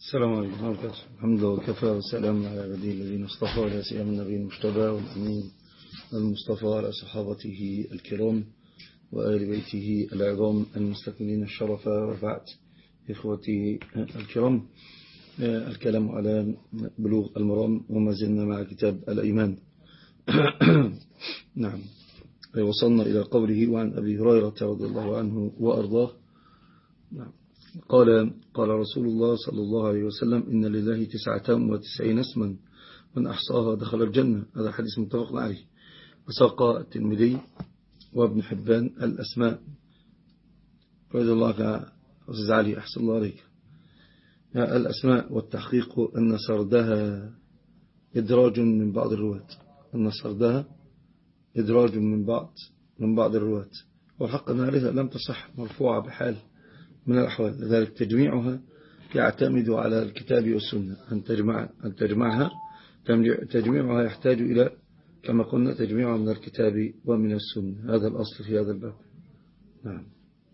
السلام عليكم ورحمة الله وبركاته. الحمد لله وكفى والسلام على عباده الذين اصطفى ولا سيما النبي المجتبى والأمين المصطفى على صحابته الكرام وآل بيته العظام المستكملين الشرف. وبعد إخوتي الكرام، الكلام على بلوغ المرام وما زلنا مع كتاب الأيمان. نعم، وصلنا إلى قوله وعن أبي هريرة رضي الله عنه وأرضاه. نعم، قال رسول الله صلى الله عليه وسلم إن لله 99 اسما من أحصاها دخل الجنة. هذا حديث متفق عليه. وساق الترمذي وابن حبان الأسماء. رضي الله عنك أستاذ علي، أحسن الله عليك. الأسماء والتحقيق أن سردها إدراج من بعض الرواة، أن سردها إدراج من بعض الرواة، والحق أنها لم تصح مرفوعة بحال من الأحوال، لذلك تجميعها يعتمد على الكتاب والسنة. أن تجميعها يحتاج إلى كما قلنا تجميعها من الكتاب ومن السنة. هذا الأصل في هذا الباب. نعم.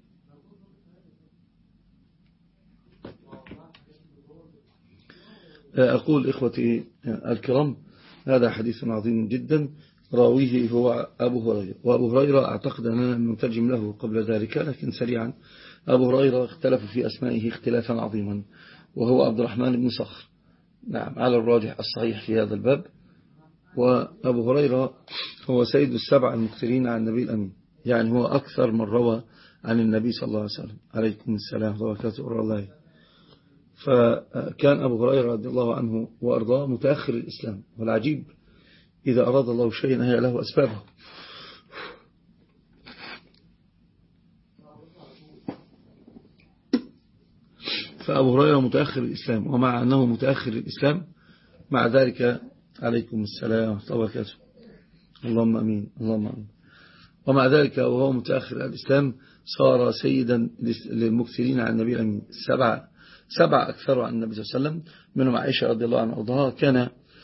أقول إخوتي الكرام، هذا حديث عظيم جدا، راويه هو أبو هريرة. وأبو هريرة أعتقد أننا نترجم له قبل ذلك، لكن سريعا. أبو هريرة اختلف في أسمائه اختلافا عظيما، وهو عبد الرحمن بن صخر. نعم، على الراجح الصحيح في هذا الباب. وأبو هريرة هو سيد السبع المكثرين عن النبي الأمين، يعني هو أكثر من روى عن النبي صلى الله عليه وسلم. عليكم السلام وبركاته الله. فكان أبو هريرة رضي الله عنه وأرضاه متأخر الإسلام، والعجيب إذا أراد الله شيئا هي له أسبابه. فأبو هريرة متأخر الإسلام، ومع أنه متأخر الإسلام مع ذلك عليكم السلام ورحمة الله وبركاته اللهم أمين اللهم أمين. ومع ذلك وهو متأخر الإسلام صار سيدا للمكثرين عن النبي الأمين. سبع أكثر عن النبي صلى الله عليه وسلم، منهم عائشة رضي الله عنها وأرضاها. كان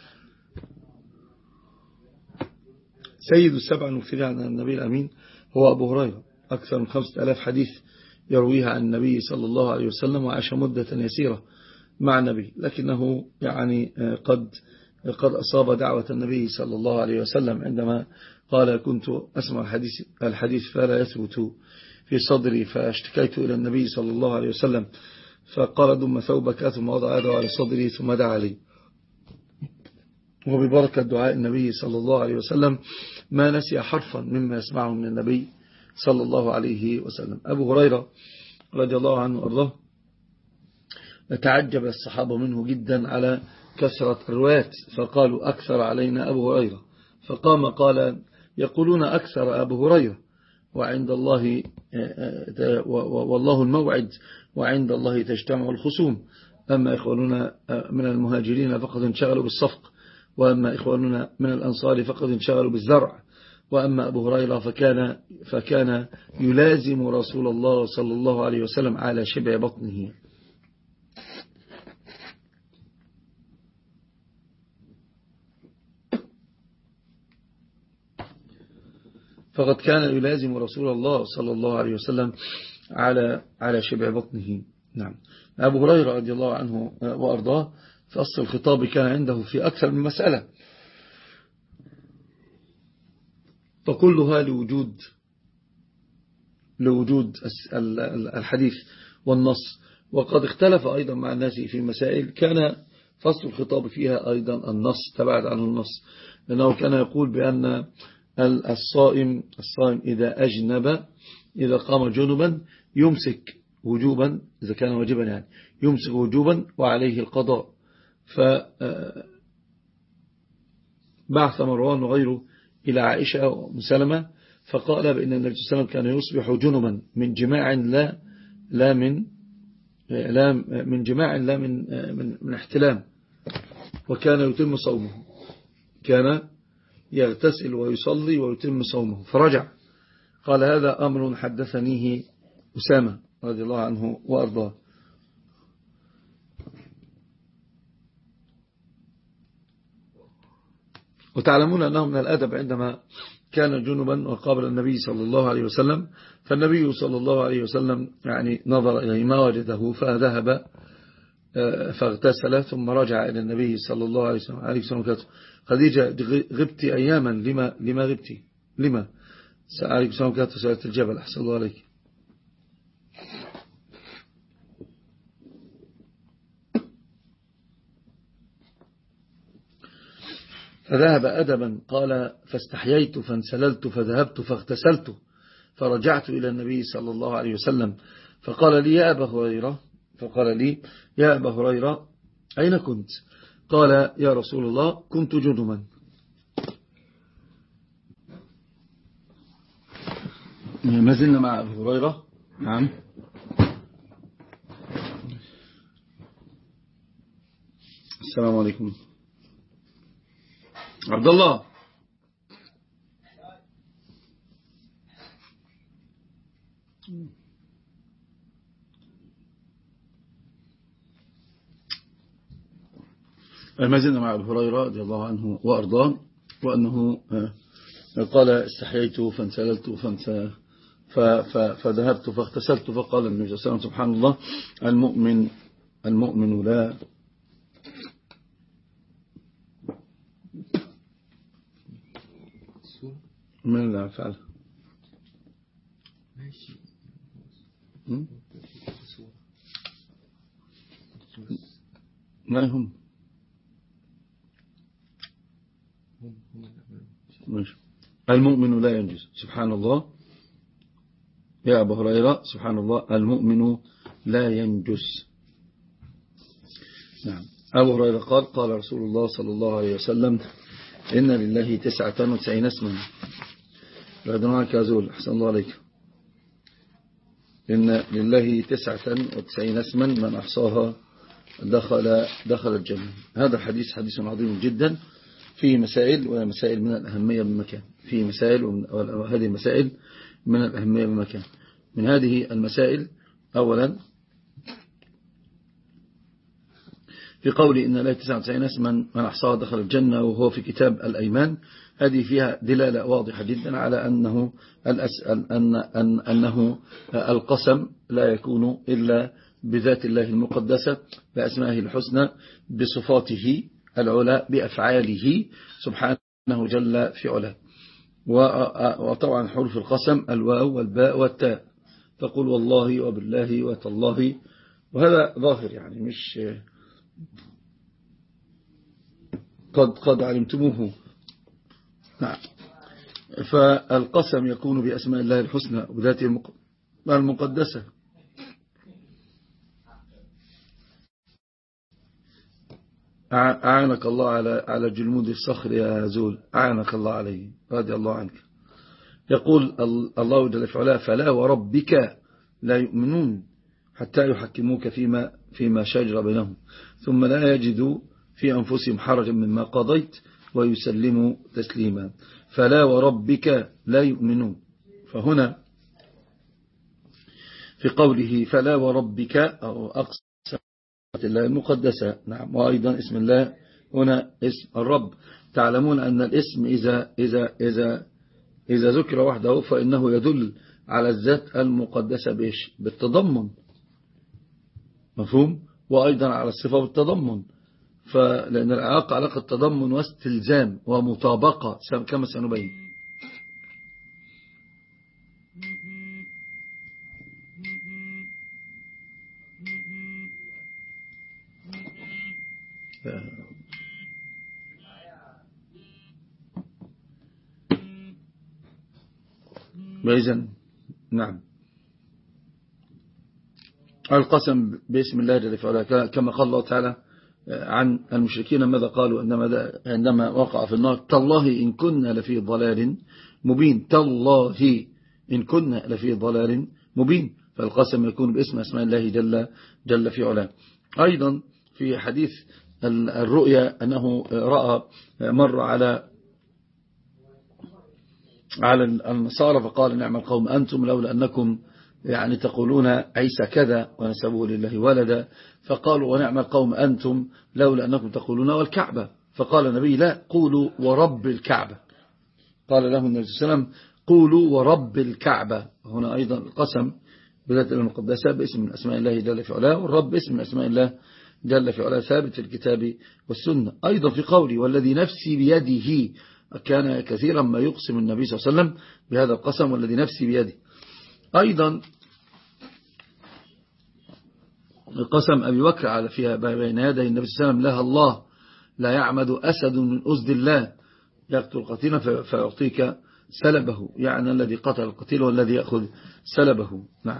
سيد السبع المكثرين عن النبي الأمين هو أبو هريرة، أكثر من 5000 حديث يرويها عن النبي صلى الله عليه وسلم، وعاش مدة يسيرة مع النبي، لكنه يعني قد أصاب دعوة النبي صلى الله عليه وسلم عندما قال كنت أسمع الحديث فلا يثبت في صدري، فاشتكيت إلى النبي صلى الله عليه وسلم فقال ضم ثوبك، ثم وضع يده على صدري ثم دعا لي. وببركة دعاء النبي صلى الله عليه وسلم ما نسي حرفا مما يسمعه من النبي صلى الله عليه وسلم. أبو هريرة رضي الله عنه وأرضاه تعجب الصحابة منه جدا على كثرة الروايات، فقالوا أكثر علينا أبو هريرة. فقام قال يقولون أكثر أبو هريرة، وعند الله والله الموعد، وعند الله تجتمع الخصوم. أما إخواننا من المهاجرين فقد انشغلوا بالصفق، وأما إخواننا من الأنصار فقد انشغلوا بالزرع. وأما أبو هريرة فكان يلازم رسول الله صلى الله عليه وسلم على شبع بطنه. فقد كان يلازم رسول الله صلى الله عليه وسلم على شبع بطنه. نعم. أبو هريرة رضي الله عنه وأرضاه فأصل الخطاب كان عنده في أكثر من مسألة، فكلها لوجود الحديث والنص. وقد اختلف أيضا مع الناس في مسائل كان فصل الخطاب فيها أيضا النص تبعد عنه النص، لأنه كان يقول بأن الصائم إذا أجنب، إذا قام جنبا يمسك وجوبا، إذا كان واجبا يعني يمسك وجوبا وعليه القضاء. فبعث مروان وغيره إلى عائشة ومسلمة فقال بأن النبي صلى الله عليه وسلم كان يصبح جنبا من جماع لا من احتلام، وكان يتم صومه، كان يغتسل ويصلي ويتم صومه. فرجع قال هذا أمر حدثنيه أسامة رضي الله عنه وأرضاه. وتعلمون أنه من الأدب عندما كان جنبا وقابل النبي صلى الله عليه وسلم، فالنبي صلى الله عليه وسلم يعني نظر إليه ما وجده فذهب فاغتسل ثم رجع إلى النبي صلى الله عليه وسلم. خديجة غبت أياما، لما غبت؟ لما؟ عليكم السلام كانت سألة الجبل. أحسن الله عليك. فذهب أدبا، قال فاستحييت فانسللت فذهبت فاغتسلت فرجعت إلى النبي صلى الله عليه وسلم فقال لي يا أبا هريرة أين كنت؟ قال يا رسول الله كنت جنبا. ما زلنا مع أبي هريرة. نعم. السلام عليكم عبد الله. ما زلنا مع أبي هريرة رضي الله عنه وأرضاه، وأنه قال استحييت فانسللت فذهبت فاغتسلت فقال النبي صلى الله عليه وسلم سبحان الله المؤمن لا من لا فعل ما هم المؤمن لا ينجز. سبحان الله يا أبا هريرة، سبحان الله المؤمن لا ينجس. نعم. أبو هريرة قال رسول الله صلى الله عليه وسلم إن لله 99 اسما. بعدناك يا زول. أحسن الله عليك. إن لله 99 اسما من أحصاها دخل الجنة. هذا الحديث حديث عظيم جدا، فيه مسائل ومسائل من الأهمية بمكان. فيه مسائل وهذه المسائل من الأهمية بمكان. من هذه المسائل أولا في قول إن لا 99 اسما من أحصاها دخل الجنة، وهو في كتاب الأيمان. هذه فيها دلالة واضحة جدا على أنه القسم لا يكون إلا بذات الله المقدسة، بأسمائه الحسنى، بصفاته العلى، بأفعاله سبحانه جل في علاه. وطبعا حروف القسم الواو والباء والتاء، تقول والله وبالله وتالله، وهذا ظاهر يعني مش قد علمتموه. نعم. فالقسم يكون بأسماء الله الحسنى وذاته المقدسة. أعانك الله على جلمود الصخر يا زول، أعانك الله عليه رضي الله عنك. يقول الله جل في علاه فلا وربك لا يؤمنون حتى يحكموك فيما شجر بينهم ثم لا يجدوا في أنفسهم حرجا مما قضيت ويسلموا تسليما. فلا وربك لا يؤمنون، فهنا في قوله فلا وربك أو أقسم الله المقدسة. نعم. وأيضا اسم الله هنا اسم الرب. تعلمون أن الاسم إذا ذكر وحده فإنه يدل على الذات المقدسة بالتضمن، مفهوم؟ وأيضا على الصفة بالتضمن. فلأن العلاقة علاقة تضمن واستلزام ومطابقة كما سنبين. بإذن نعم. القسم باسم الله جل وعلا كما قال الله تعالى عن المشركين ماذا قالوا عندما وقع في النار تالله إن كنا لفي ضلال مبين. تالله إن كنا لفي ضلال مبين. فالقسم يكون باسم أسماء الله جل في علاه. أيضا في حديث الرؤيا أنه رأى مر على النصارى فقال نعم القوم أنتم لولا أنكم يعني تقولون عيسى كذا ونسبوه لله ولدا، فقالوا ونعم القوم أنتم لولا أنكم تقولون والكعبة، فقال النبي لا قولوا ورب الكعبة. قال له النبي صلى الله عليه وسلم قولوا ورب الكعبة. هنا أيضا القسم بذات المقدسة باسم من أسماء الله جل في علاه، والرب اسم من أسماء الله جل في علاه ثابت في الكتاب والسنة. أيضا في قولي والذي نفسي بيده، كان كثيرا ما يقسم النبي صلى الله عليه وسلم بهذا القسم والذي نفسي بيده. أيضا قسم أبي بكر على فيها بين يدي النبي صلى الله عليه وسلم لها الله لا يعمد أسد من أسد الله يقتل قتيلا فيعطيك سلبه، يعني الذي قتل القتيل والذي يأخذ سلبه. نعم.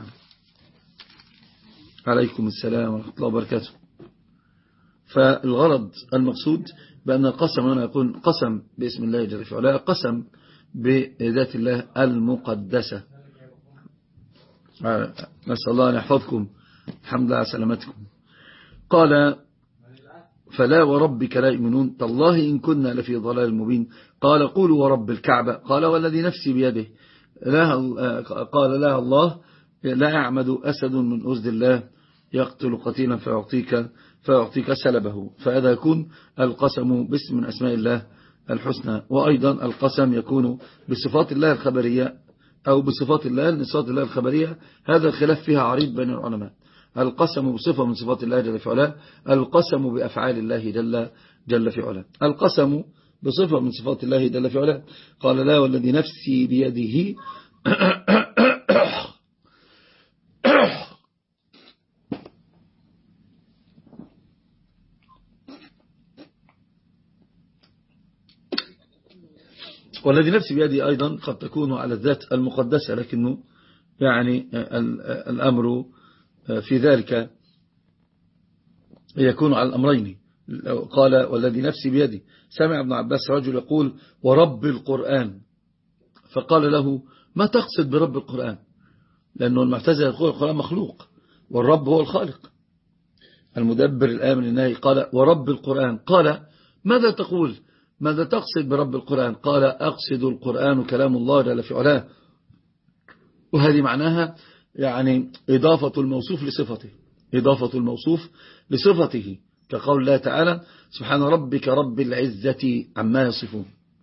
عليكم السلام ورحمة الله وبركاته. فالغرض المقصود بأن القسم هنا يكون قسم باسم الله جل في علاه، قسم بذات الله المقدسة. نسأل الله أن يحفظكم، الحمد لله على سلامتكم. قال فلا وربك لا يؤمنون تالله إن كنا لفي ضلال مبين. قال قولوا ورب الكعبة. قال والذي نفسي بيده. قال لا الله لا يعمد أسد من أسد الله يقتل قتيلا فيعطيك سلبه. فهذا يكون القسم باسم من أسماء الله الحسنى. وأيضا القسم يكون بصفات الله الخبرية أو بصفات الله الخبرية. هذا الخلاف فيها عريض بين العلماء. القسم بصفة من صفات الله جل في علاه، القسم بأفعال الله جل في علاه. القسم بصفة من صفات الله جل في علاه قال لا والذي نفسي بيده والذي نفسي بيده أيضا قد تكون على الذات المقدسة، لكنه يعني الأمر في ذلك يكون على الأمرين. قال والذي نفسي بيده. سمع ابن عباس رجل يقول ورب القرآن، فقال له ما تقصد برب القرآن؟ لأنه المعتزلة يقول القرآن مخلوق والرب هو الخالق المدبر الآمر الناهي. قال ورب القرآن. قال ماذا تقول؟ ماذا تقصد برب القرآن؟ قال أقصد القرآن كلام الله جل في علاه. وهذه معناها يعني إضافة الموصوف لصفته، إضافة الموصوف لصفته، كقول الله تعالى سبحان ربك رب العزة عما يصفون.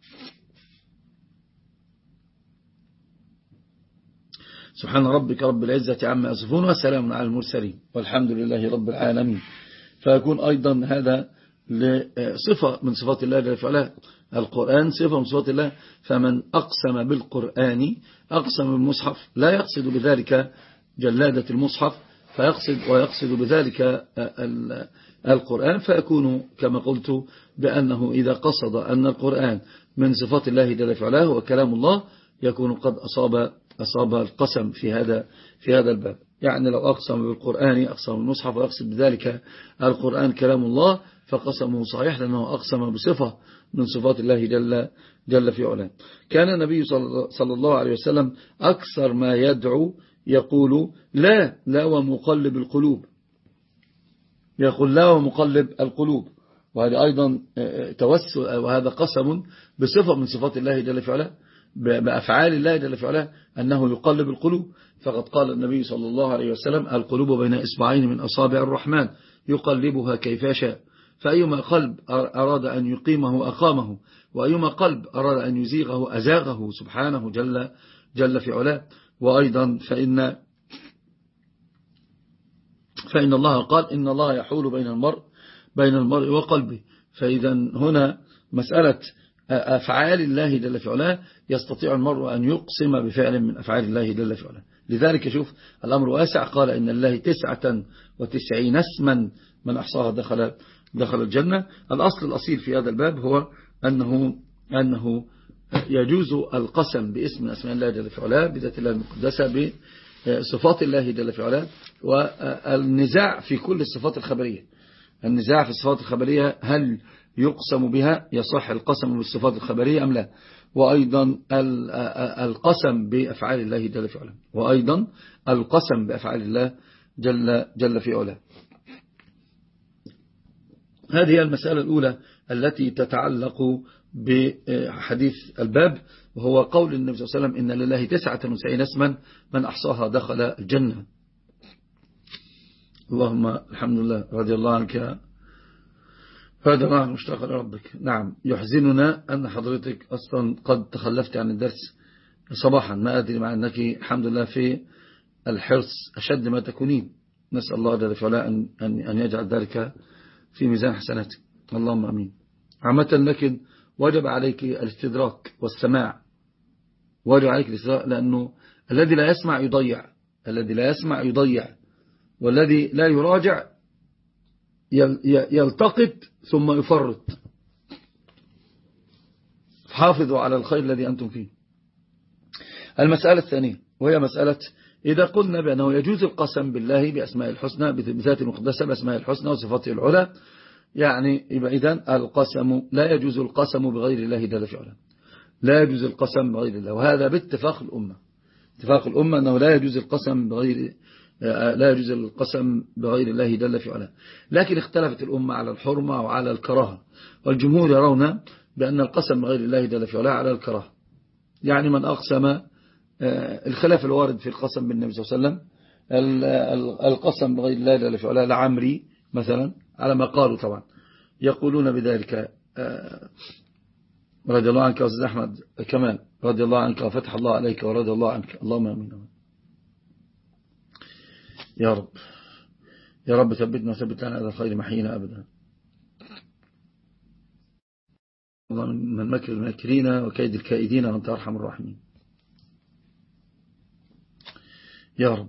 سبحان ربك رب العزة عما يصفون وسلام على المرسلين والحمد لله رب العالمين. فيكون أيضا هذا لصفة من صفات الله جل وعلا. القرآن صفة من صفات الله، فمن أقسم بالقرآن أقسم بالمصحف، لا يقصد بذلك جلادة المصحف ويقصد بذلك القرآن، فيكون كما قلت بأنه إذا قصد أن القرآن من صفات الله جل وعلا وكلام الله يكون قد أصاب القسم في هذا الباب. يعني لو أقسم بالقرآن أقسم بالمصحف ويقصد بذلك القرآن كلام الله فقسمه صحيح، لأنه أقسم بصفة من صفات الله جل في علاه. كان النبي صلى الله عليه وسلم أكثر ما يدعو يقول لا ومقلب القلوب، يقول لا ومقلب القلوب. وهذا أيضا توسل، وهذا قسم بصفة من صفات الله جل في علاه، بأفعال الله جل في علاه أنه يقلب القلوب. فقد قال النبي صلى الله عليه وسلم القلوب بين إصبعين من أصابع الرحمن يقلبها كيف يشاء، فأيما قلب أراد أن يقيمه أقامه، وأيما قلب أراد أن يزيغه أزاغه سبحانه جل في علاه. وأيضا فإن الله قال إن الله يحول بين المرء وقلبه. فإذا هنا مسألة أفعال الله جل في علاه يستطيع المرء أن يقسم بفعل من أفعال الله جل في علاه. لذلك شوف الأمر واسع. قال إن الله 99 اسما من أحصاها دخل الجنة. الأصل الأصيل في هذا الباب هو أنه يجوز القسم باسم أسماء الله جل في علاه، بذات الله المقدسة، بصفات الله جل في علاه. والنزاع في كل الصفات الخبرية، النزاع في الصفات الخبرية هل يقسم بها، يصح القسم بالصفات الخبرية أم لا. وأيضا القسم بأفعال الله جل في علاه، وأيضا القسم بأفعال الله جل في علاه. هذه المسألة الأولى التي تتعلق بحديث الباب، وهو قول النبي صلى الله عليه وسلم إن لله 99 اسما من أحصاها دخل الجنة. اللهم الحمد لله رضي الله عنك هذا معه مشتاق لربك. نعم، يحزننا أن حضرتك أصلا قد تخلفت عن الدرس صباحا، ما أدري، مع أنك الحمد لله في الحرص أشد ما تكونين. نسأل الله جل في علاه أن يجعل ذلك في ميزان حسناته، اللهم أمين. عامة لكن وجب عليك الاستدراك والسماع، وجب عليك الاستدراك، لأنه الذي لا يسمع يضيع، الذي لا يسمع يضيع، والذي لا يراجع يلتقط ثم يفرط. حافظوا على الخير الذي أنتم فيه. المسألة الثانية وهي مسألة إذا قلنا بأنه يجوز القسم بالله بأسماء الحسنى بذات المقدسة بأسماء الحسنى وصفاته العلى، يعني يبقى إذن القسم لا يجوز القسم بغير الله جل في علاه، لا يجوز القسم بغير الله، وهذا باتفاق الأمة، اتفاق الأمة أنه لا يجوز القسم بغير الله جل في علاه. لكن اختلفت الأمة على الحرمة وعلى الكراهة، والجمهور يرون بأن القسم بغير الله جل في علاه على الكراهة. يعني من أقسم، الخلاف الوارد في القسم بالنبي صلى الله عليه وسلم، القسم بغير الله جل في علاه لعمري مثلا، على ما قالوا طبعا، يقولون بذلك رضي الله عنك أستاذ أحمد كمال، رضي الله عنك وفتح الله عليك ورضي الله عنك، اللهم آمين يا رب، يا رب ثبتنا وثبت لنا على الخير محينا أبدا، الله من مكر الماكرين وكيد الكائدين وأنت أرحم الراحمين يا رب.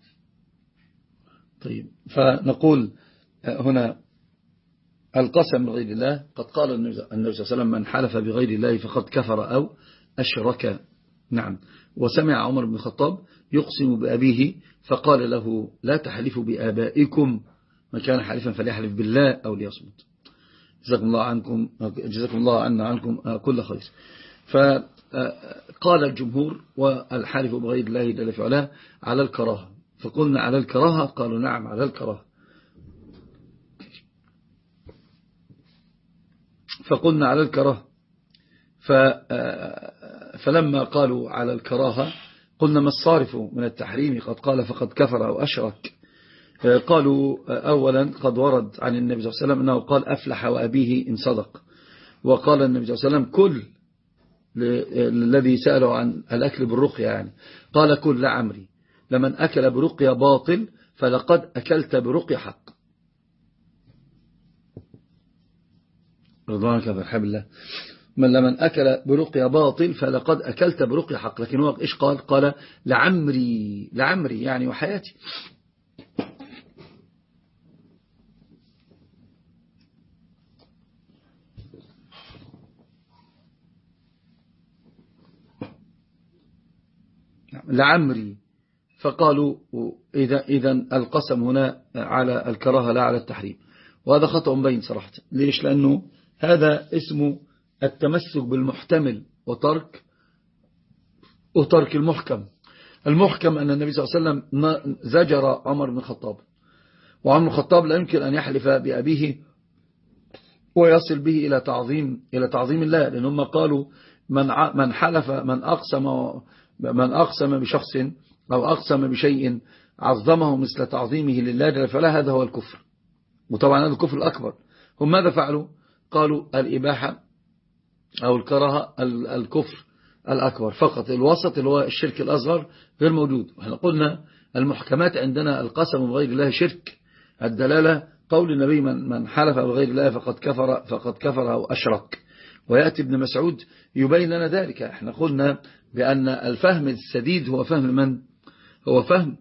طيب، فنقول هنا القسم بغير الله، قد قال النبي صلى الله عليه وسلم من حلف بغير الله فقد كفر أو أشرك. نعم. وسمع عمر بن الخطاب يقسم بأبيه فقال له لا تحلفوا بآبائكم، من كان حالفا فليحلف بالله أو ليصمت. جزاكم الله عنا عنكم كل خير. فقال الجمهور والحالف بغير الله جل في علاه على الكراهة، فقلنا على الكراهة، قالوا نعم على الكراهة، فقلنا على الكراهة. فلما قالوا على الكراهة قلنا ما الصارف من التحريم، قد قال فقد كفر أو أشرك. قالوا أولا قد ورد عن النبي صلى الله عليه وسلم أنه قال أفلح وأبيه إن صدق، وقال النبي صلى الله عليه وسلم كل الذي سأله عن الأكل بالرقية، يعني قال كل لعمري لمن أكل برقية باطل فلقد أكلت برقية حق. رضوانك بحب الله، من لمن أكل برقية باطل فلقد أكلت برقية حق. لكن هو إيش قال لعمري، لعمري يعني وحياتي. لعمري. فقالوا إذن القسم هنا على الكراهة لا على التحريم، وهذا خطأ بين صراحة. ليش؟ لأنه هذا اسمه التمسك بالمحتمل وترك المحكم. المحكم أن النبي صلى الله عليه وسلم زجر عمر بن الخطاب، وعمر بن الخطاب لا يمكن أن يحلف بأبيه ويصل به إلى تعظيم الله، لأنهم قالوا من حلف من أقسم بشخص أو أقسم بشيء عظمه مثل تعظيمه لله فلا هذا هو الكفر، وطبعا هذا الكفر الأكبر. هم ماذا فعلوا؟ قالوا الإباحة أو الكراهة الكفر الأكبر فقط، الوسط اللي هو الشرك الأصغر غير موجود. وإحنا قلنا المحكمات عندنا القسم بغير الله شرك، الدلالة قول النبي من حلف بغير الله فقد كفر أو أشرك. ويأتي ابن مسعود يبين لنا ذلك. احنا قلنا بأن الفهم السديد هو فهم من؟ هو فهم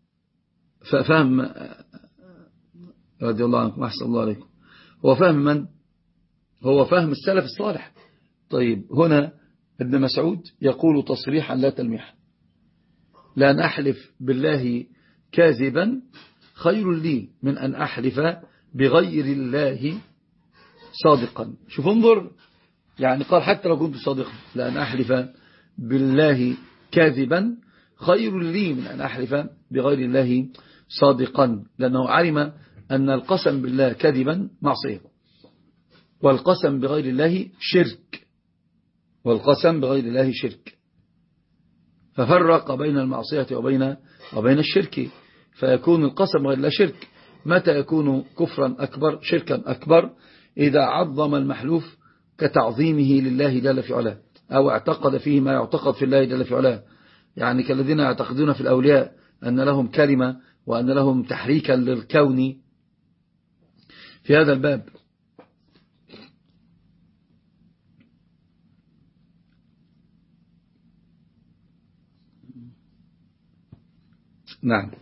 رضي الله عنكم أحسن الله عليكم، هو فهم من؟ هو فهم السلف الصالح. طيب، هنا ابن مسعود يقول تصريحا لا تلميحا: لأن أحلف بالله كاذبا خير لي من أن أحلف بغير الله صادقا. شوف انظر، يعني قال حتى لو كنت صادقا، لأن أحلف بالله كاذبا خير لي من أن أحلف بغير الله صادقا، لأنه علم أن القسم بالله كذبا معصية، والقسم بغير الله شرك، والقسم بغير الله شرك. ففرق بين المعصية وبين الشرك، فيكون القسم بغير الله شرك. متى يكون كفرا أكبر، شركا أكبر؟ إذا عظم المحلوف كتعظيمه لله جل في علاه، أو اعتقد فيه ما يعتقد في الله جل في علاه، يعني كالذين يعتقدون في الأولياء أن لهم كلمة وأن لهم تحريكا للكون في هذا الباب. نعم.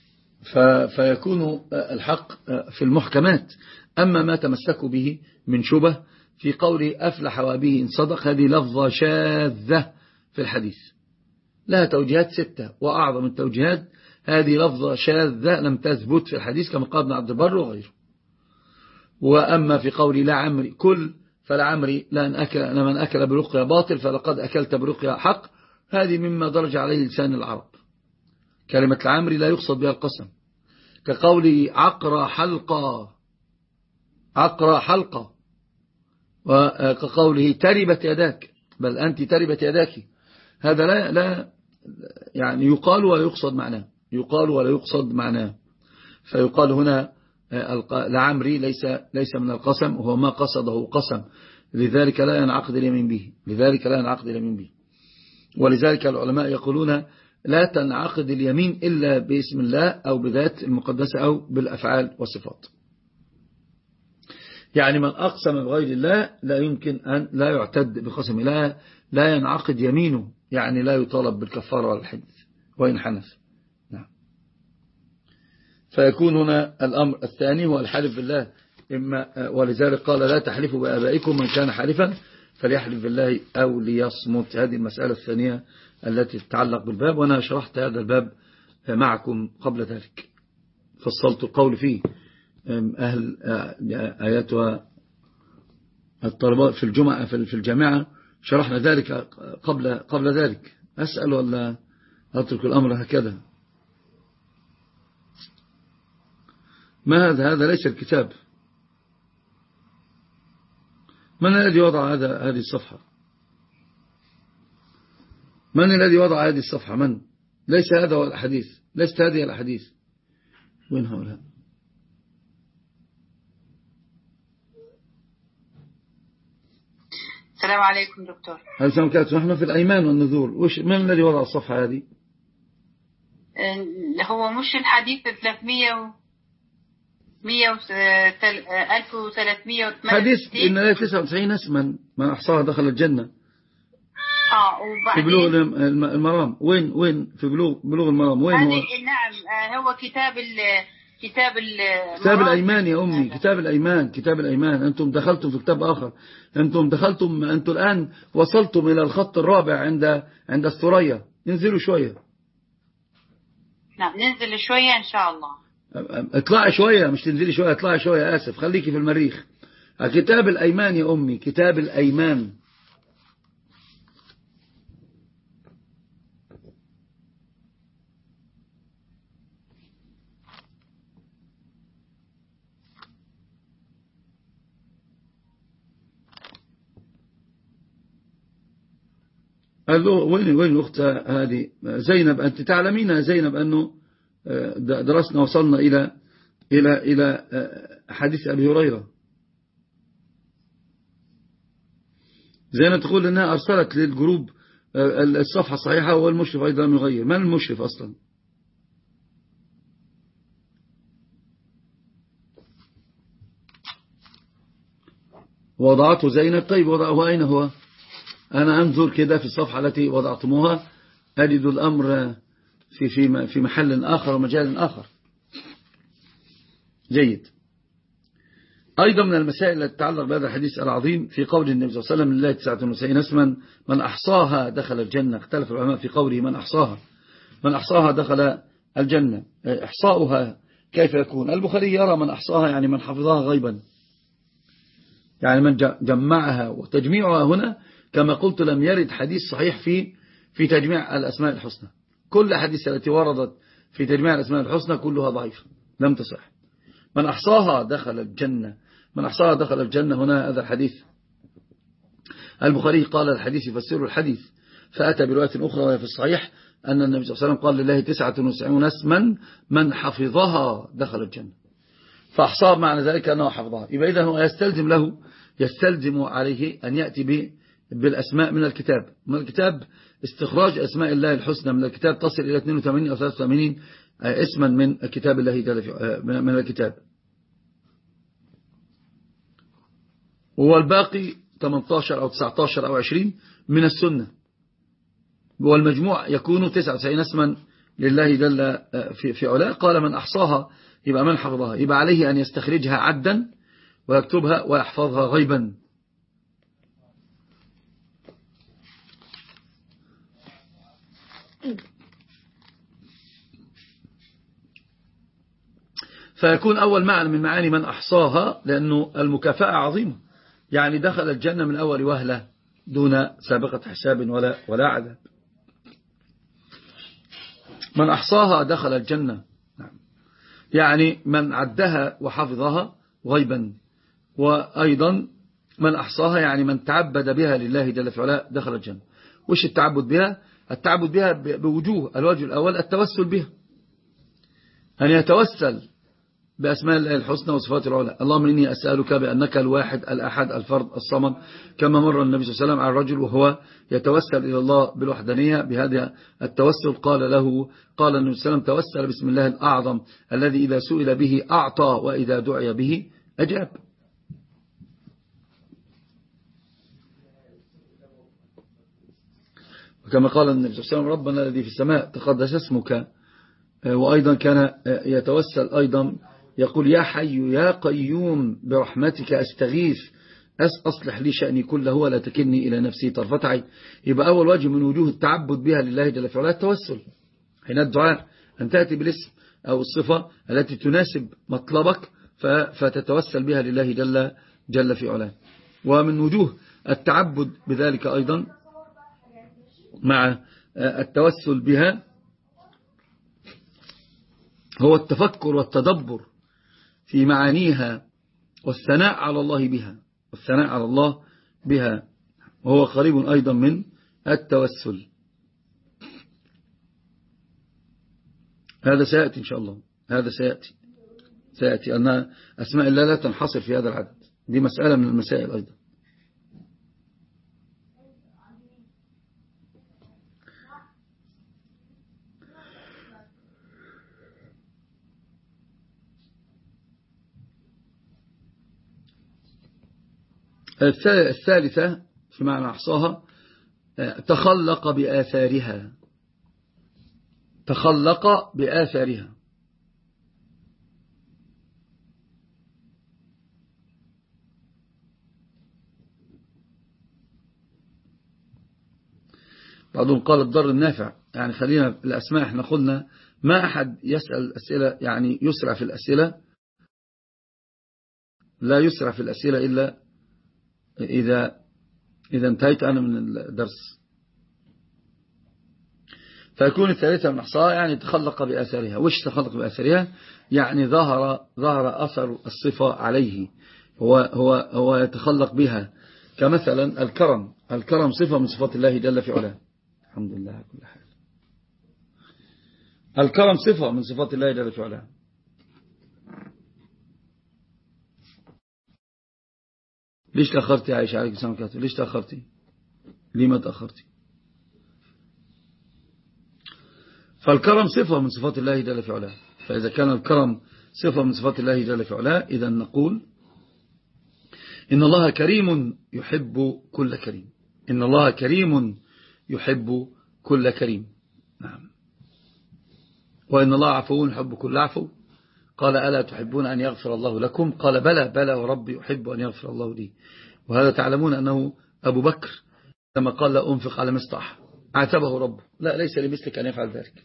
فيكون الحق في المحكمات. أما ما تمسكوا به من شبه في قوله أفلح وابه إن صدق، هذه لفظة شاذة في الحديث لها توجيهات 6 وأعظم التوجيهات هذه لفظة شاذة لم تثبت في الحديث كما قال ابن عبد البر وغيره. وأما في قولي لا عمري كل فلا عمري لمن أكل برقية باطل فلقد أكلت برقية حق، هذه مما درج عليه لسان العرب. كلمة العمري لا يقصد بها القسم، كقولي عقر حلقة عقر حلقة، وكقوله تربت يداك بل أنت تربت يداك. هذا لا يعني يقال ولا يقصد معناه، يقال ولا يقصد معناه. فيقال هنا لعمري ليس من القسم، وهو ما قصده قسم، لذلك لا ينعقد اليمين به، لذلك لا ينعقد اليمين به. ولذلك العلماء يقولون لا تنعقد اليمين إلا باسم الله أو بذات المقدسة أو بالأفعال والصفات. يعني من أقسم بغير الله لا يمكن أن لا يعتد بقسم، لا ينعقد يمينه، يعني لا يطالب بالكفارة ولا الحديث وإن حنث. نعم. فيكون هنا الأمر الثاني هو الحلف بالله، ولذلك قال لا تحلفوا بآبائكم، من كان حالفا فليحلف بالله أو ليصمت. هذه المسألة الثانية التي تتعلق بالباب، وأنا شرحت هذا الباب معكم قبل ذلك، فصلت القول فيه. أهل آياتها الطلبات في الجمعة في الجامعة شرحنا ذلك قبل ذلك. أسأل ولا أترك الأمر هكذا؟ ما هذا ليس الكتاب. من الذي وضع هذه الصفحة؟ من الذي وضع هذه الصفحة؟ من؟ ليس هذا هو الحديث، ليست هذه الأحاديث. وين هؤلاء؟ السلام عليكم دكتور. السلام عليكم. نحن في الأيمان والنذور. من الذي وضع الصفحة هذه؟ هو مش الحديث 1368 حديث إن لا 99 اسما من أحصاها دخل الجنة. في بلوغ المرام. وين في بلوغ المرام وين هو؟ نعم هو كتاب الأيمان يا أمي، كتاب الأيمان. أنتم دخلتم في كتاب آخر. أنتم الآن وصلتم إلى الخط الرابع عند الثريا. انزلوا شوية. نعم ننزل شوية إن شاء الله. اطلعي شوية، مش تنزلي شوية، اطلعي شوية. آسف، خليكي في المريخ. كتاب الأيمان يا أمي، كتاب الأيمان. قال له وين الأخت هذه زينب؟ أنت تعلمين يا زينب أنه درسنا وصلنا إلى حديث أبي هريرة. زينب تقول أنها أرسلت للجروب الصفحة الصحيحة، والمشرف أيضا لم يغير. من المشرف أصلا؟ وضعته زينب. طيب وضعه أين هو؟ أنا أنظر كده في الصفحة التي وضعتموها أجد الأمر في محل آخر ومجال آخر. جيد. أيضا من المسائل التي تتعلق بهذا الحديث العظيم في قول النبي صلى الله عليه وسلم لله 99 اسما من أحصاها دخل الجنة. اختلف العلماء في قوله من أحصاها دخل الجنة. إحصاؤها كيف يكون؟ البخاري يرى من أحصاها يعني من حفظها غيبا، يعني من جمعها. وتجميعها هنا كما قلت لم يرد حديث صحيح في تجميع الأسماء الحسنى. كل حديث التي وردت في تجميع الأسماء الحسنى كلها ضعيفة لم تصح. من أحصاها دخل الجنة، من أحصاها دخل الجنة. هنا هذا الحديث البخاري قال الحديث يفسر الحديث، فأتى برواية أخرى وهي في الصحيح أن النبي صلى الله عليه وسلم قال لله 99 اسما من حفظها دخل الجنة. فأحصاها معنى ذلك أنه حفظها. يبقى إذن هو يستلزم عليه أن يأتي بالأسماء من الكتاب. من الكتاب استخراج أسماء الله الحسنى من الكتاب تصل إلى 82 أو 83 اسما من كتاب الله جل من الكتاب. والباقي 18 أو 19 أو 20 من السنة، والمجموع يكون 99 اسما لله جل في علاه. قال من أحصاها يبقى من حفظها يبقى عليه أن يستخرجها عدا ويكتبها ويحفظها غيبا. فيكون أول معنى من معاني من أحصاها، لأنه المكافأة عظيمة، يعني دخل الجنة من أول وهلة دون سابقة حساب ولا عذاب. من أحصاها دخل الجنة، يعني من عدها وحفظها غيبا. وأيضا من أحصاها يعني من تعبد بها لله جل في علاه دخل الجنة. وش التعبد بها؟ التعبد بها بوجوه. الوجه الأول التوسل بها، أن يتوسل بأسماء الله الحسنى وصفات العلى. اللهم إني أسألك بأنك الواحد الأحد الفرد الصمد، كما مر النبي صلى الله عليه وسلم على الرجل وهو يتوسل إلى الله بالوحدانية بهذا التوسل. قال النبي صلى الله عليه وسلم توسل بسم الله الأعظم الذي إذا سئل به أعطى وإذا دعي به أجاب. وكما قال النبي صلى الله عليه وسلم ربنا الذي في السماء تقدس اسمك. وأيضا كان يتوسل أيضا يقول يا حي يا قيوم برحمتك أستغيث أصلح لي شأني كله ولا تكلني إلى نفسي طرفة عين. يبقى أول وجه من وجوه التعبد بها لله جل في علاه التوسل، حين الدعاء أن تأتي بالاسم أو الصفة التي تناسب مطلبك فتتوسل بها لله جل في علاه. ومن وجوه التعبد بذلك أيضا مع التوسل بها هو التفكر والتدبر في معانيها والثناء على الله بها وهو قريب أيضا من التوسل. هذا سيأتي إن شاء الله، هذا سيأتي أن أسماء الله لا تنحصر في هذا العدد، دي مسألة من المسائل أيضا. الثالثة في معنى أحصاها تخلق بآثارها. بعضهم قال الضر النافع، يعني خلينا الأسماء احنا قلنا ما أحد يسأل أسئلة يعني يسرع في الأسئلة، لا يسرع في الأسئلة إلا إذا انتهيت أنا من الدرس. فيكون الثالثة من أحصاها يعني تخلق بآثارها. وش تخلق بآثارها؟ يعني ظهر أثر الصفة عليه، هو يتخلق بها. كمثلا الكرم صفة من صفات الله جل في علاه. الحمد لله على كل حال. الكرم صفة من صفات الله جل في علاه. ليش تأخرتي يا عائشة عليك السلام عليكم؟ ليش تأخرتي؟ ليه تأخرتي؟ فالكرم صفة من صفات الله جل في علاه. فإذا كان الكرم صفة من صفات الله جل في علاه إذا نقول إن الله كريم يحب كل كريم. إن الله كريم يحب كل كريم. نعم. وإن الله عفو يحب كل عفو. قال ألا تحبون أن يغفر الله لكم؟ قال بلى وربي يحب أن يغفر الله لي. وهذا تعلمون أنه أبو بكر لما قال لا أنفق على مصطح عاتبه ربه، لا ليس لمثلك أن يفعل ذلك.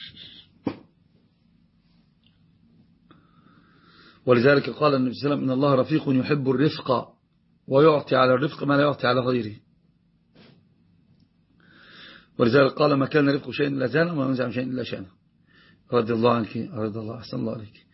ولذلك قال النبي صلى الله عليه وسلم إن الله رفيق يحب الرفق ويعطي على الرفق ما لا يعطي على غيره. ولذلك قال ما كان رفق شيء إلا زانه وما منزع شيء إلا شانه. رضي الله عنك، رضي الله، أحسن الله عليك.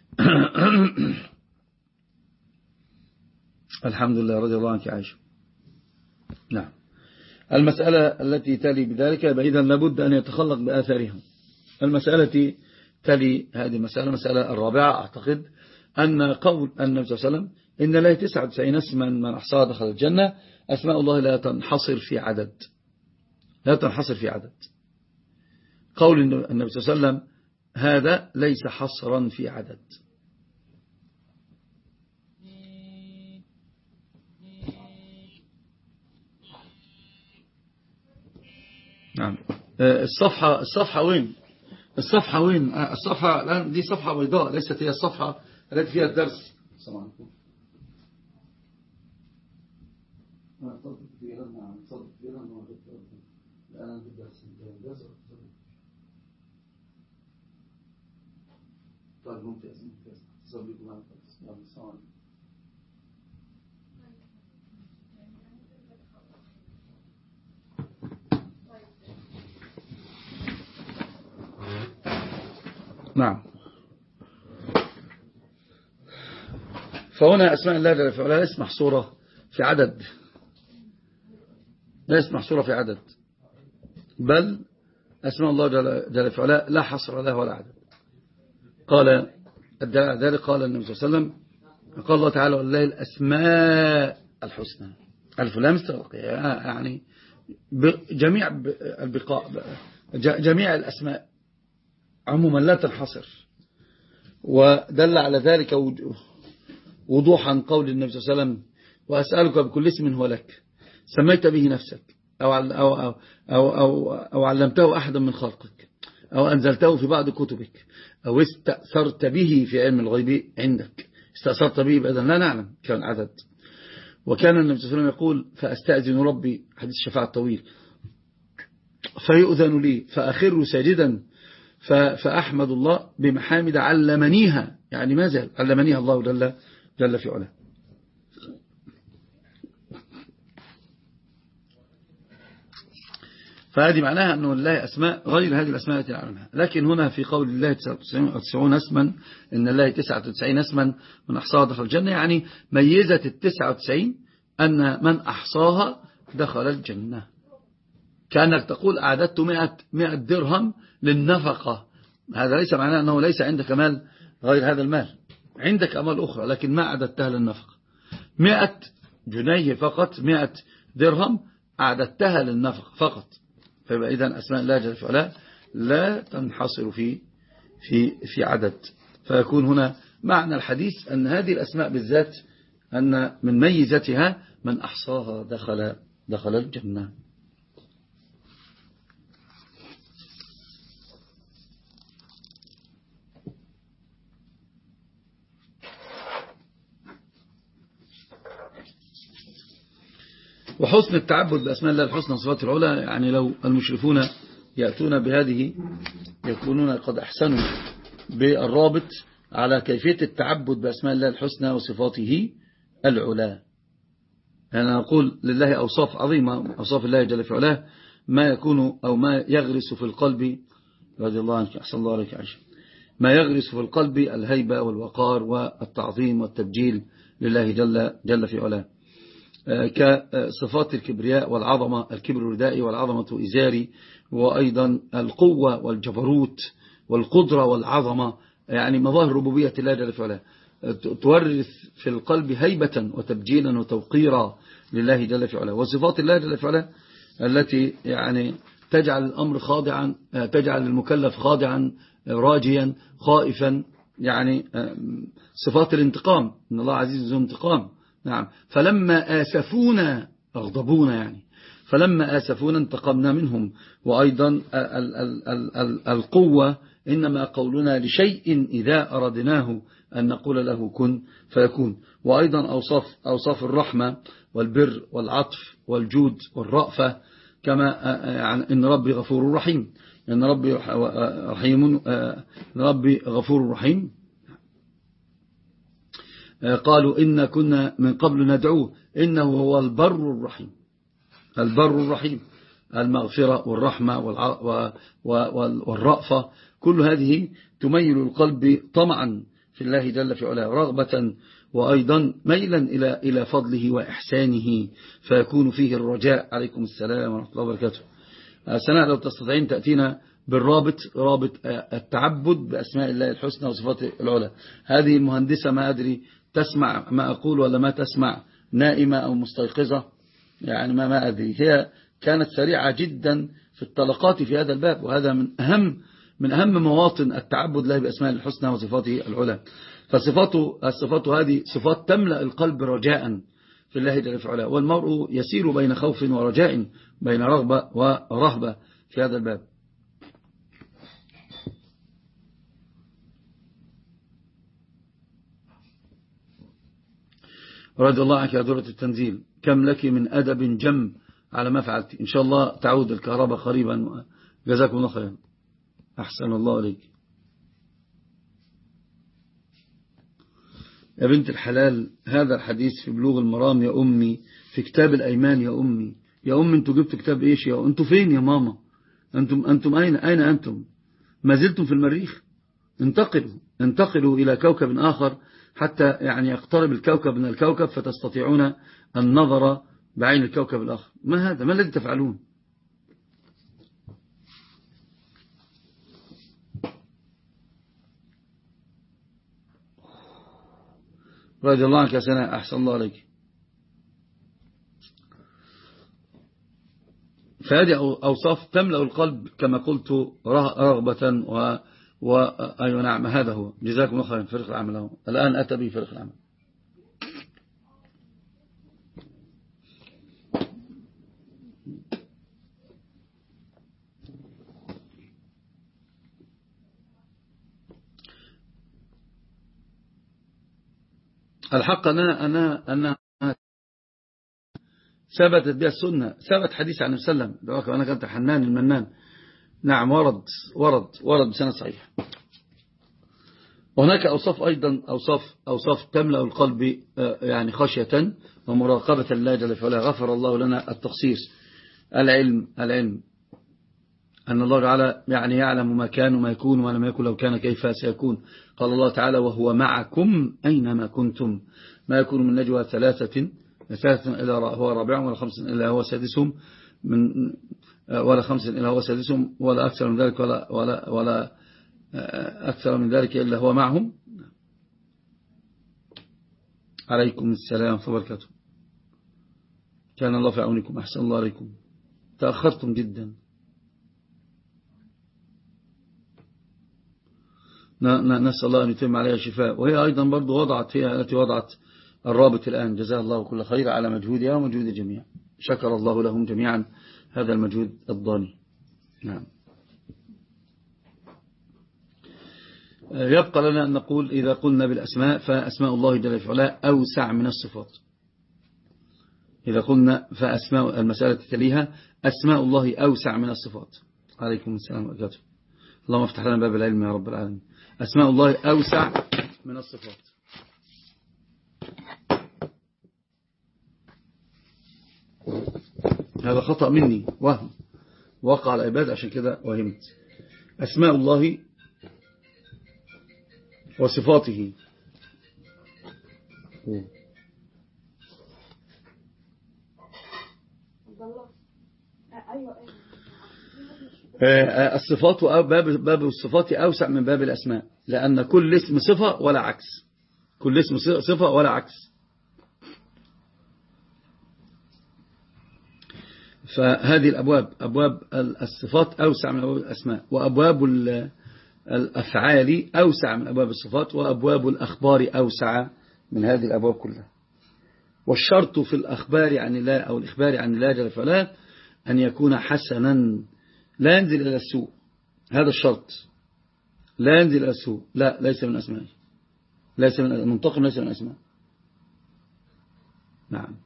الحمد لله، رضي الله عنك عائشة. نعم. المسألة التي تلي بذلك إذا لابد أن يتخلق بآثارها. المسألة تلي هذه المسألة، مسألة الرابعة أعتقد أن قول النبي صلى الله عليه وسلم إن له 99 اسما من أحصاها دخل الجنة. أسماء الله لا تنحصر في عدد، لا تنحصر في عدد. قول النبي صلى الله عليه وسلم هذا ليس حصرا في عدد. نعم. الصفحة وين؟ الصفحة وين؟ الصفحة الآن دي صفحة بيضاء، ليست هي الصفحة التي فيها الدرس. السلام عليكم. طيب ممتاز ممتاز. اتصل بكم على السلام عليكم. نعم. فهنا أسماء الله جل وعلا ليست محصورة في عدد، ليست محصورة في عدد، بل أسماء الله جل وعلا لا حصر لها ولا عدد. قال ذلك قال النبي صلى الله عليه وسلم، قال الله تعالى ولله الأسماء الحسنى، ألف لام استغرقية، يعني جميع البقاء، جميع الأسماء عموما لا تنحصر. ودل على ذلك وضوحا قول النبي صلى الله عليه وسلم وأسألك بكل اسم هو لك سميت به نفسك أو علمته أحدا من خلقك أو أنزلته في بعض كتبك أو استأثرت به في علم الغيب عندك. استأثرت به بأذن لا نعلم كان عدد. وكان النبي صلى الله عليه وسلم يقول فأستأذن ربي، حديث الشفاعة الطويل، فيؤذن لي فأخر ساجدا فأحمد الله بمحامد علمنيها، يعني ما زال علمنيها الله جل في علاه. فهذه معناها أنه لله أسماء غير هذه الأسماء التي نعلمها. لكن هنا في قول الله 99 اسما، إن الله 99 اسما من أحصاها دخل الجنة، يعني ميزة 99 أن من أحصاها دخل الجنة. كأنك تقول أعددت 100 درهم للنفقة. هذا ليس معناه أنه ليس عندك مال غير هذا المال، عندك أموال أخرى لكن ما أعددتها للنفقة. 100 جنيه فقط، 100 درهم أعددتها للنفقة فقط. فيبقى إذن أسماء الله جل وعلا لا تنحصر في عدد. فيكون هنا معنى الحديث أن هذه الأسماء بالذات أن من ميزتها من أحصاها دخل الجنة. وحسن التعبد بأسماء الله الحسنى وصفاته العلى، يعني لو المشرفون يأتون بهذه يكونون قد أحسنوا بالرابط على كيفية التعبد بأسماء الله الحسنى وصفاته العلى. يعني نقول لله أوصاف عظيمة، أوصاف الله جل في علاه، ما يكون أو ما يغرس في القلب، رضي الله عنك أحسن الله عليك عائشة، ما يغرس في القلب الهيبة والوقار والتعظيم والتبجيل لله جل في علاه، كصفات الكبرياء والعظمة، الكبر ردائي والعظمة إزاري، وأيضا القوة والجبروت والقدرة والعظمة، يعني مظاهر ربوبية الله جل وعلا تورث في القلب هيبة وتبجيلا وتوقيرا لله جل وعلا. وصفات الله جل وعلا التي يعني تجعل الأمر خاضعا، تجعل المكلف خاضعا راجيا خائفا، يعني صفات الانتقام، إن الله عزيز ذو انتقام. نعم. فلما آسفونا أغضبونا، يعني فلما آسفونا انتقمنا منهم. وأيضا القوة إنما قولنا لشيء إذا أردناه أن نقول له كن فيكون. وأيضا أوصاف الرحمة والبر والعطف والجود والرأفة، كما يعني إن ربي غفور رحيم، إن ربي رحيم، ربي غفور رحيم. قالوا إن كنا من قبل ندعوه إنه هو البر الرحيم. البر الرحيم، المغفرة والرحمة والرأفة، كل هذه تميل القلب طمعا في الله جل في علاه، رغبة وأيضا ميلا إلى فضله وإحسانه، فيكون فيه الرجاء. عليكم السلام ورحمة الله وبركاته. سناء لو تستطيعين تأتينا بالرابط، رابط التعبد بأسماء الله الحسنى وصفاته العلى. هذه المهندسة ما أدري تسمع ما أقول ولا ما تسمع، نائمة أو مستيقظة، يعني ما أدري. هي كانت سريعة جدا في الطلقات في هذا الباب، وهذا من أهم من أهم مواطن التعبد له بأسماء الحسنى وصفاته العلى. الصفات هذه صفات تملأ القلب رجاء في الله جل في علاه، والمرء يسير بين خوف ورجاء، بين رغبة ورهبة في هذا الباب. رضي الله عنك يا دورة التنزيل، كم لك من أدب جم على ما فعلت. إن شاء الله تعود الكهرباء قريبا، جزاكم الله خيرا. أحسن الله عليك يا بنت الحلال. هذا الحديث في بلوغ المرام يا أمي، في كتاب الأيمان يا أمي. يا أمي أنتوا جبتوا كتاب إيش؟ يا أنتوا فين يا ماما؟ أنتم أين أنتم؟ ما زلتم في المريخ؟ انتقلوا إلى كوكب آخر حتى يعني يقترب الكوكب من الكوكب فتستطيعون النظر بعين الكوكب الآخر. ما هذا؟ ما الذي تفعلون؟ رضي الله عنك يا سناء، أحسن الله عليك. فهذه أوصاف تملأ القلب كما قلت رغبة أيوة نعم، هذا هو. جزاكم الله خيرا. فريق العمل هو الآن أتى به فريق العمل. الحق أنا ثبتت بها السنة، ثبت حديث عن وسلم أنا كنت حنان المنان. نعم، ورد بسنة صحيح. وهناك أوصاف أيضا، أوصاف تملأ القلب يعني خشية ومراقبة الله جل وعلا. غفر الله لنا التخصيص. العلم أن الله تعالى يعني يعلم ما كان وما يكون وما لم يكن لو كان كيف سيكون. قال الله تعالى وهو معكم أينما كنتم، ما يكون من نجوى ثلاثة إلا هو رابعهم، ولا خمسة إلا هو سادسهم، ولا خمسة إلا هو سادسهم، ولا أكثر من ذلك ولا أكثر من ذلك إلا هو معهم. عليكم السلام ورحمة الله وبركاته. كان الله في عونكم. أحسن الله عليكم. تأخرتم جدا. نسأل الله أن يتم عليها الشفاء. وهي أيضا برضو التي وضعت الرابط الآن. جزاها الله كل خير على مجهودها ومجهود الجميع. شكر الله لهم جميعا هذا المجهود الضاني. نعم. يبقى لنا أن نقول إذا قلنا بالأسماء فأسماء الله جل وعلا أوسع من الصفات. إذا قلنا فأسماء المسألة تليها أسماء الله أوسع من الصفات. عليكم السلام ورحمة الله. اللهم افتح لنا باب العلم يا رب العالمين. أسماء الله أوسع من الصفات. هذا خطأ مني، وهم وقع على العباد، عشان كده وهمت. أسماء الله وصفاته الصفات، باب الصفات أوسع من باب الأسماء، لأن كل اسم صفة ولا عكس. كل اسم صفة ولا عكس. فهذه الأبواب، أبواب الصفات أوسع من أبواب الأسماء، وأبواب الأفعال أوسع من أبواب الصفات، وأبواب الأخبار أوسع من هذه الأبواب كلها. والشرط في الأخبار عن الله أو الإخبار عن الله جل وعلا أن يكون حسنا، لا ينزل إلى السوء. هذا الشرط، لا ينزل إلى السوء. لا، ليس من أسمائه، ليس من منطق، ليس من أسماء. نعم.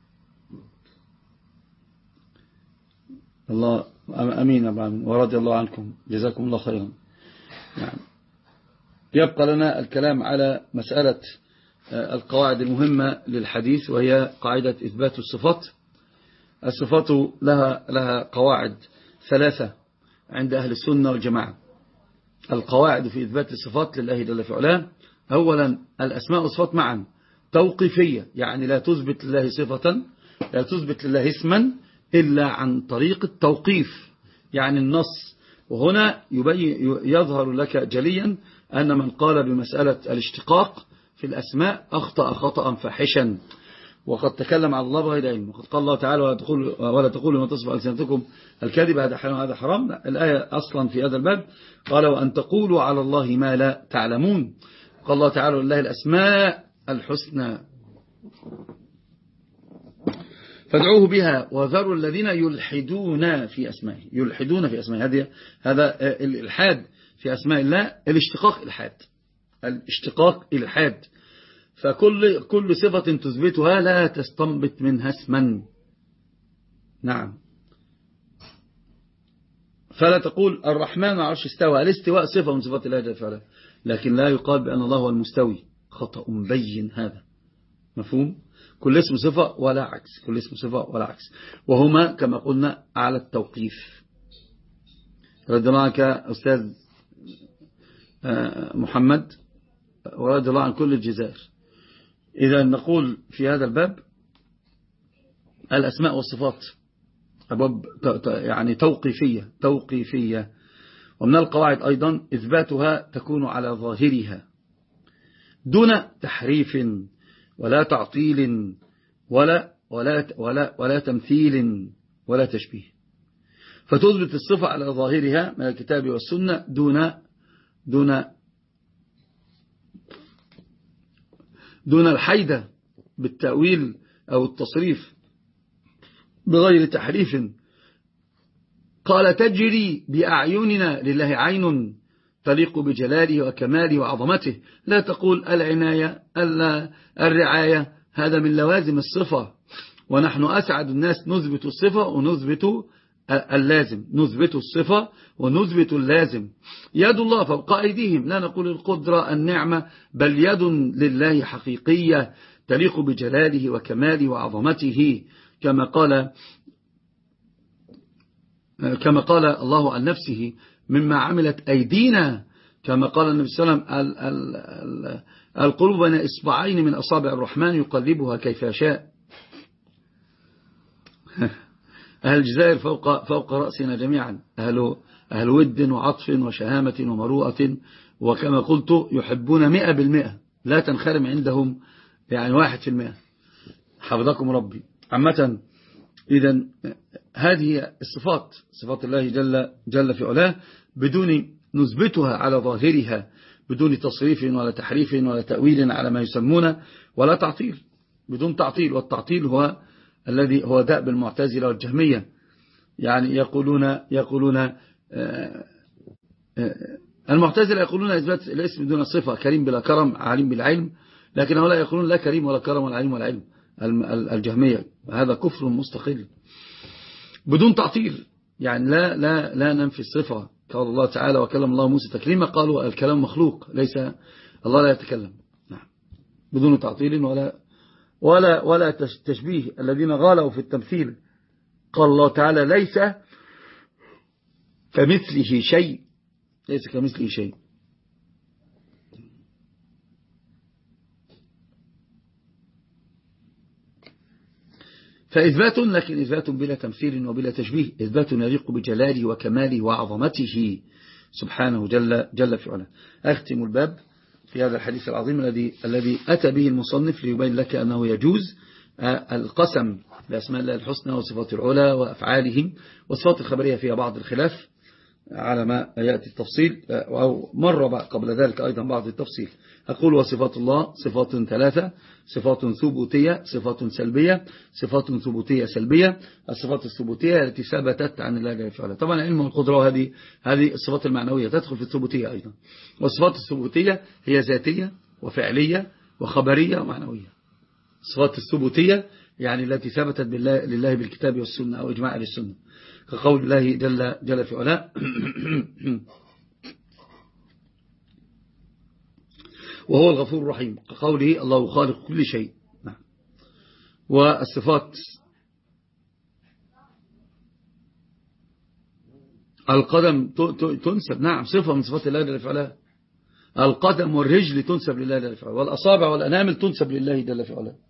الله أمين أبا أمين، ورضي الله عنكم، جزاكم الله خيرا. نعم. يبقى لنا الكلام على مسألة القواعد المهمة للحديث، وهي قاعدة إثبات الصفات. الصفات لها قواعد ثلاثة عند أهل السنة والجماعة. القواعد في إثبات الصفات لله جل في علاه: أولا الأسماء والصفات معا توقيفية، يعني لا تثبت لله صفة، لا تثبت لله اسما إلا عن طريق التوقيف، يعني النص. وهنا يظهر لك جليا أن من قال بمسألة الاشتقاق في الأسماء أخطأ خطأ فاحشا. وقد تكلم على الله بغير علم، وقد قال الله تعالى ولا تقولوا ما تصف ألسنتكم الكذب هذا حلال هذا حرام. الآية أصلا في هذا الباب قال وأن تقولوا على الله ما لا تعلمون. قال الله تعالى لله الأسماء الحسنى فادعوه بها وذروا الذين يلحدون في أسمائه. يلحدون في أسمائه، هذا الإلحاد في أسماء الله الاشتقاق إلحاد، الاشتقاق إلحاد. فكل صفة تثبتها لا تستنبط منها اسما. نعم. فلا تقول الرحمن على العرش استوى، الاستواء صفة من صفات الله جل وعلا، لكن لا يقال بأن الله هو المستوي، خطأ بين هذا. مفهوم؟ كل اسم صفة ولا عكس، كل اسم صفة ولا عكس، وهما كما قلنا على التوقيف. رضي الله عنك أستاذ محمد ورضي الله عن كل الجزائر. إذا نقول في هذا الباب الأسماء والصفات أبواب يعني توقيفية، ومن القواعد أيضا إثباتها تكون على ظاهرها دون تحريف ولا تعطيل ولا تمثيل ولا تشبيه. فتثبت الصفة على ظاهرها من الكتاب والسنة دون الحيدة بالتأويل أو التصريف بغير تحريف. قال تجري بأعيننا لله عين تليق بجلاله وكماله وعظمته. لا تقول العناية الرعاية، هذا من لوازم الصفة، ونحن أسعد الناس نثبت الصفة ونثبت اللازم، نثبت الصفة ونثبت اللازم. يد الله فوق أيديهم، لا نقول القدرة النعمة، بل يد لله حقيقية تليق بجلاله وكماله وعظمته، كما قال الله عن نفسه مما عملت أيدينا، كما قال النبي صلى الله عليه وسلم القلوب بين إصبعين من أصابع الرحمن يقلبها كيف يشاء. أهل الجزائر فوق رأسنا جميعا، أهل ود وعطف وشهامة ومروءة، وكما قلت يحبون 100%، لا تنخرم عندهم يعني 1%. حفظكم ربي. عامة إذن هذه الصفات، صفات الله جل في علاه، بدون نثبتها على ظاهرها، بدون تصريف ولا تحريف ولا تأويل على ما يسمونه، ولا تعطيل، بدون تعطيل. والتعطيل هو الذي هو دأب المعتزلة والجهمية، يعني يقولون المعتزلة يقولون إثبات الاسم دون الصفة، كريم بلا كرم، عليم بلا علم، لكن هؤلاء يقولون لا كريم ولا كرم ولا عليم ولا علم. الجهمية هذا كفر مستقل بدون تعطيل، يعني لا ننفي الصفة. قال الله تعالى وكلم الله موسى تكليما، قالوا الكلام مخلوق، ليس الله لا يتكلم. نعم. بدون تعطيل ولا تشبيه. الذين غالوا في التمثيل قال الله تعالى ليس كمثله شيء، ليس كمثله شيء. فإثبات، لكن إثبات بلا تمثيل وبلا تشبيه، إثبات يليق بجلاله وكماله وعظمته سبحانه جل في علاه. أختم الباب في هذا الحديث العظيم الذي أتى به المصنف ليبين لك أنه يجوز القسم بأسماء الله الحسنى وصفات العلى وأفعاله، والصفات الخبرية فيها بعض الخلاف على ما يأتي التفصيل، أو مر قبل ذلك أيضا بعض التفصيل. أقول وصفات الله صفات ثلاثة: صفات ثبوتية، صفات سلبية، صفات ثبوتية سلبية. الصفات الثبوتية التي ثبتت عن الله جل وعلا، طبعا العلم والقدرة، وهذه الصفات المعنوية تدخل في الثبوتية أيضا. والصفات الثبوتية هي ذاتية وفعلية وخبرية ومعنوية. الصفات الثبوتية يعني التي ثبتت لله بالكتاب والسنة أو إجماع أهل السنة، كقول الله جل في علاه وهو الغفور الرحيم، كقوله الله خالق كل شيء. نعم. والصفات القدم تنسب، نعم، صفة من صفات الله جل في علاه. القدم والرجل تنسب لله جل في علاه، والأصابع والأنامل تنسب لله جل في علاه.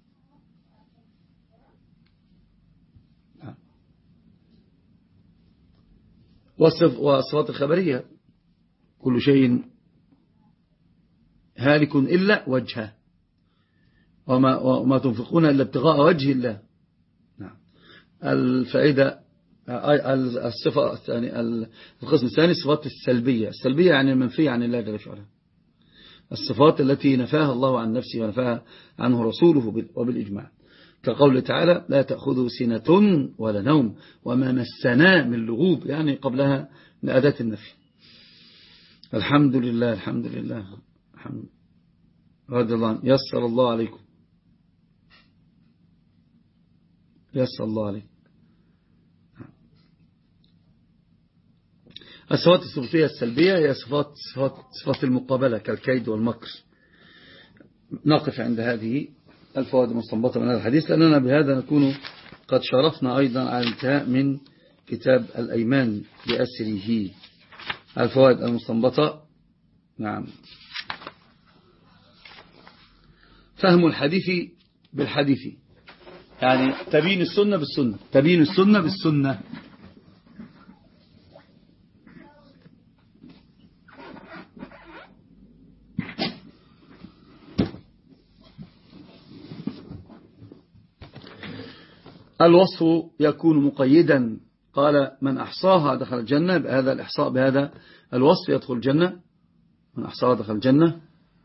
والصفات الخبرية كل شيء هالك إلا وجهه، وما تنفقون إلا ابتغاء وجه الله. نعم. الفائدة الصفة الثانية، القسم الثاني الصفات السلبية. السلبية يعني المنفية عن الله جل وعلا، الصفات التي نفاها الله عن نفسه ونفاها عنه رسوله وبالإجماع، كقول تعالى لا تأخذه سنة ولا نوم وما مسنا من لغوب، يعني قبلها من أداة النفي. الحمد لله الحمد لله الحمد رضي الله عنه. يسر الله عليكم، يسر الله عليكم. الصفات الثبوتية السلبية هي صفات المقابلة كالكيد والمكر. نقف عند هذه الفوائد المستنبطة من هذا الحديث، لأننا بهذا نكون قد شرفنا أيضا على الانتهاء من كتاب الأيمان بأسره. الفوائد المستنبطة. نعم. فهم الحديث بالحديث، يعني تبين السنة بالسنة، تبين السنة بالسنة. الوصف يكون مقيدا، قال من أحصاها دخل الجنة، بهذا الإحصاء بهذا الوصف يدخل الجنة، من أحصاها دخل الجنة.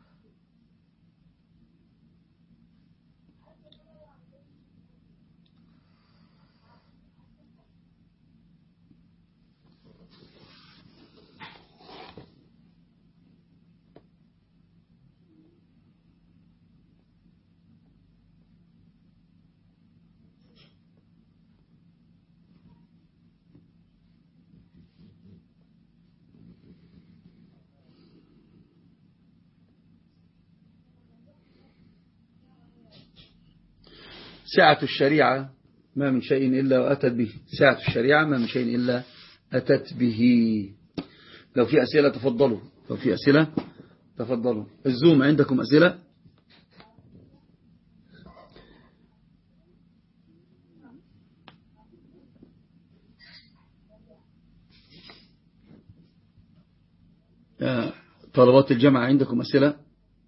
سعة الشريعة ما من شيء إلا وأتت به، سعة الشريعة ما من شيء إلا أتت به. لو في أسئلة تفضلوا، لو في أسئلة تفضلوا. الزوم عندكم أسئلة؟ طلبات الجامعة عندكم أسئلة؟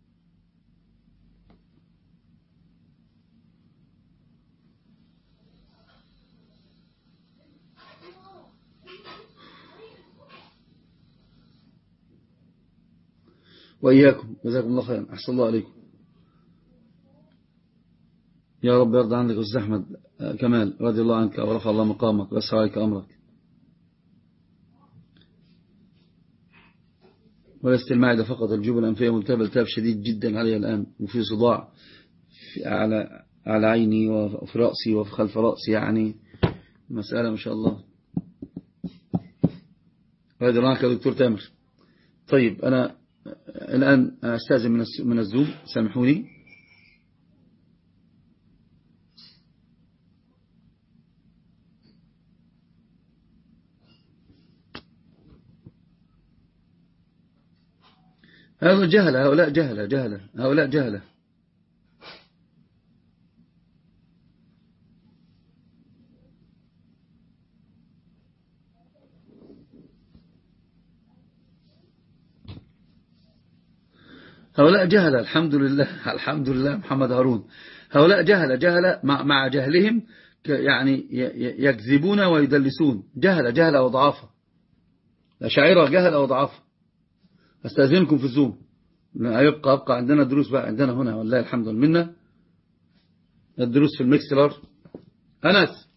وإياكم، جزاكم الله خيرا، أحسن الله عليكم. يا رب يرضى عنك أستاذ أحمد كمال، رضي الله عنك ورفع الله مقامك ويسر عليك أمرك. ولست المعدة فقط، الجبل الأنفية ملتهبة التهاب شديد جدا علي الآن، وفي صداع على عيني وفي رأسي وفي خلف رأسي، يعني مسألة ما شاء الله. رضي الله عنك يا دكتور تامر. طيب أنا الآن أستاذن من الزوم، سامحوني. هؤلاء جهلة، هؤلاء جهلة، جهلة، هؤلاء جهلة. هؤلاء جهلة، الحمد لله، الحمد لله. محمد هارون، هؤلاء جهلة، جهلة مع جهلهم يعني يكذبون ويدلسون، جهلة، جهلة وضعافة، الأشاعرة جهلة وضعافة. أستأذنكم في الزوم، أبقى عندنا دروس بقى عندنا هنا، والله الحمد لله منا الدروس في الميكسلر. أنس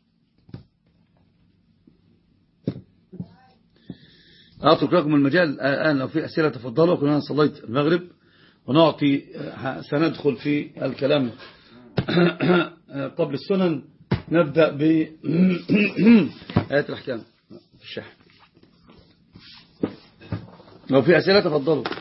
أترك لكم المجال الآن، لو في أسئلة تفضلوا، كنا صليت المغرب ونعطي، سندخل في الكلام قبل السنن. نبدأ بآيات الأحكام في الشحن. لو في أسئلة تفضلوا.